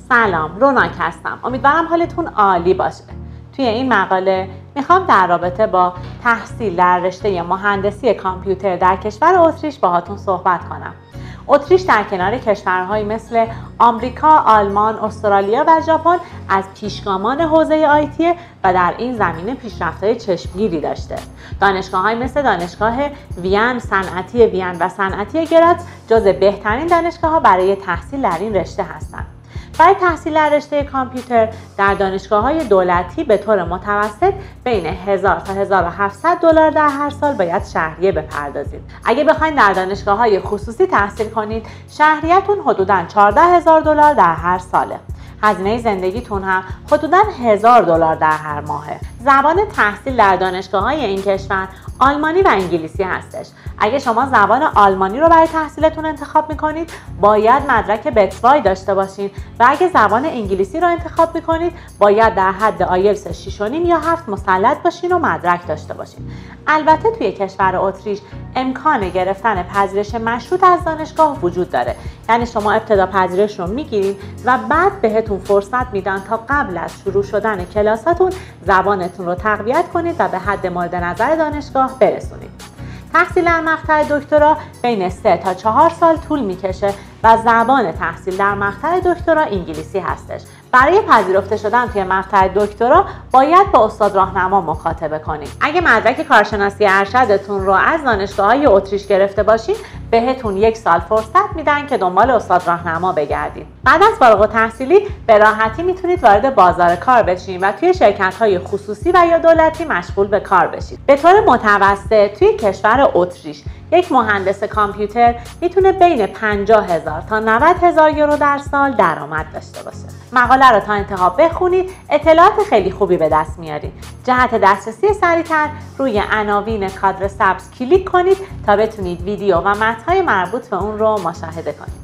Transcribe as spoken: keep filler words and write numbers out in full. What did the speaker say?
سلام، روناک هستم. امیدوارم حالتون عالی باشه. توی این مقاله میخوام در رابطه با تحصیل در رشته مهندسی کامپیوتر در کشور اتریش باهاتون صحبت کنم. اتریش در کنار کشورهایی مثل آمریکا، آلمان، استرالیا و ژاپن از پیشگامان حوزه آیتی و در این زمینه پیشرفت‌های چشمگیری داشته. دانشگاه‌هایی مثل دانشگاه وین، صنعتی وین و صنعتی گراتس جزو بهترین دانشگاه‌ها برای تحصیل در این رشته هستند. برای تحصیل در رشته کامپیوتر در دانشگاه‌های دولتی به طور متوسط بین هزار تا هزار و هفتصد دلار در هر سال باید شهریه بپردازید. اگه بخواید در دانشگاه‌های خصوصی تحصیل کنید، شهریه‌تون حدوداً چهارده هزار دلار در هر ساله. هزینه زندگیتون هم حدوداً هزار دلار در هر ماهه. زبان تحصیل در دانشگاه‌های این کشور آلمانی و انگلیسی هستش. اگه شما زبان آلمانی رو برای تحصیلتون انتخاب میکنید، باید مدرک بتوای داشته باشین و اگه زبان انگلیسی رو انتخاب میکنید، باید در حد آیلتس شش و نیم یا هفت مسلط باشین و مدرک داشته باشین. البته توی کشور اتریش امکان گرفتن پذیرش مشروط از دانشگاه وجود داره. یعنی شما ابتدا پذیرش رو میگیرید و بعد بهتون فرصت میدن تا قبل از شروع شدن کلاساتون زبانتون رو تقویت کنید و به حد مورد نظر دانشگاه برسونید. تحصیل در مقطع دکترا بین سه تا چهار سال طول میکشه و زبان تحصیل در مقطع دکترا انگلیسی هستش. برای پذیرفته شدن توی مقطع دکترا باید با استاد راهنما مکاتبه کنید. اگه مدرک کارشناسی ارشدتون رو از دانشگاه‌های اتریش گرفته باشید، بهتون یک سال فرصت میدن که دنبال استاد راهنما بگردید. بعد از فارغ التحصیلی به راحتی میتونید وارد بازار کار بشین و توی شرکت‌های خصوصی و یا دولتی مشغول به کار بشید. به طور متوسط توی کشور اتریش یک مهندس کامپیوتر میتونه بین پنجاه هزار تا نود هزار یورو در سال درآمد داشته باشه. مقاله رو تا انتها بخونید، اطلاعات خیلی خوبی به دست میارید. جهت دسترسی سریعتر روی عناوین کادر سبز کلیک کنید تا بتونید ویدیو و متن‌های مربوط به اون رو مشاهده کنید.